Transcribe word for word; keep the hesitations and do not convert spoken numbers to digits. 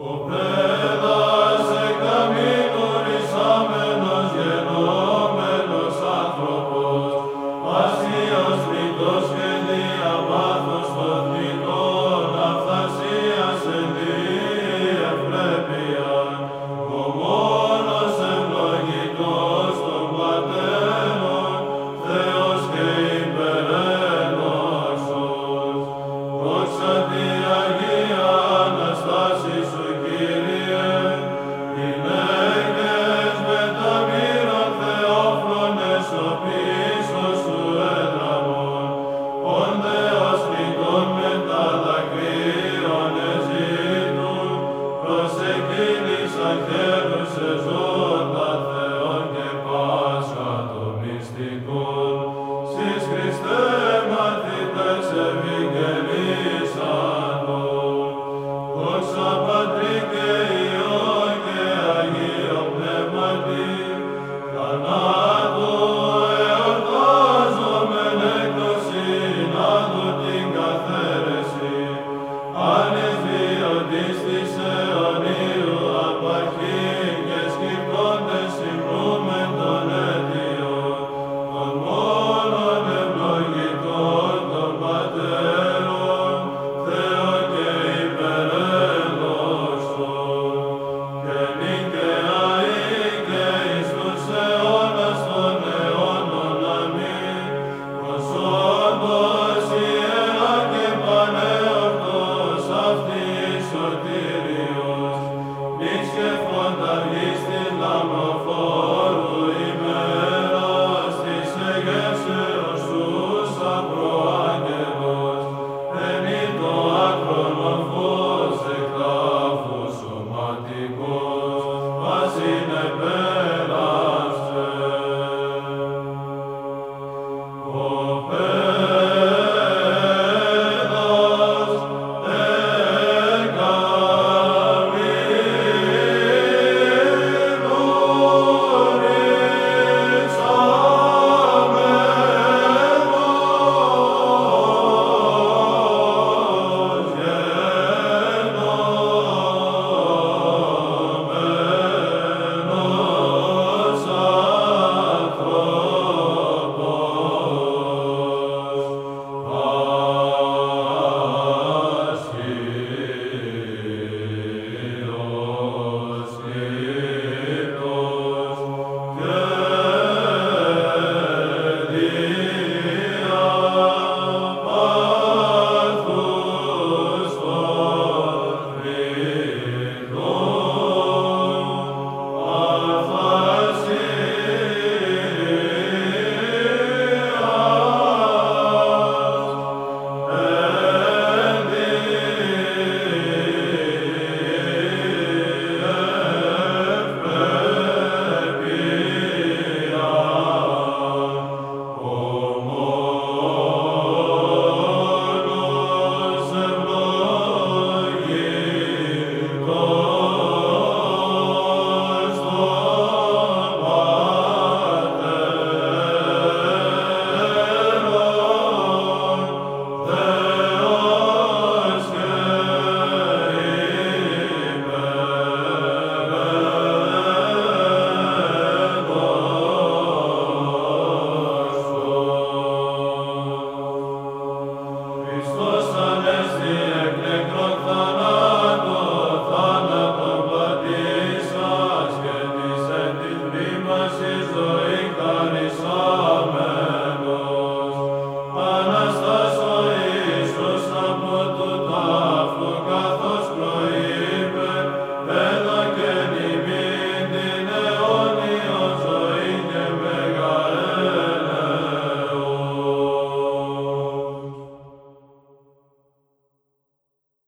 πέδας εκ καμίνου ρυσάμενος γενόμενος άνθρωπος, ασίος τρίτος και διαπάθος των θνητών αυθασίας εν διευπρέπειαν, ο μόνος ευλογητός των πατέρων, Θεός και υπερένωσος. Δόξα τη Αγία Αναστάση σου, Κύριε, γυναίκες μεταμύρων θεόφρονες ο πίσω σου έδραμον, όντε ως τριτών μετά δακρύων εζήτουν, προσεκίνησαν χέρους εζώντα Θεόν και Πάσχα των μυστικών. Σεις Χριστέ μαθητές ευηγγελίσαντων, δόξα Πατρί και Υιό και Αγίο Πνεύματι, θανάτου εορτάζομεν εκ των συνάδου την καθαίρεση, ανεσβιωτής της αιωνίου απαρχήν και σκυπτόντες συμπρούμεν των αιτιών, των μόνον ευλογητών των πατέρων, Θεό και υπερένωσον, και νυν και αεί και εις τους αιώνας των αιώνων. Αμήν. Προσόντως ιερά και πανεορτός αυτή η σωτήριος, μης και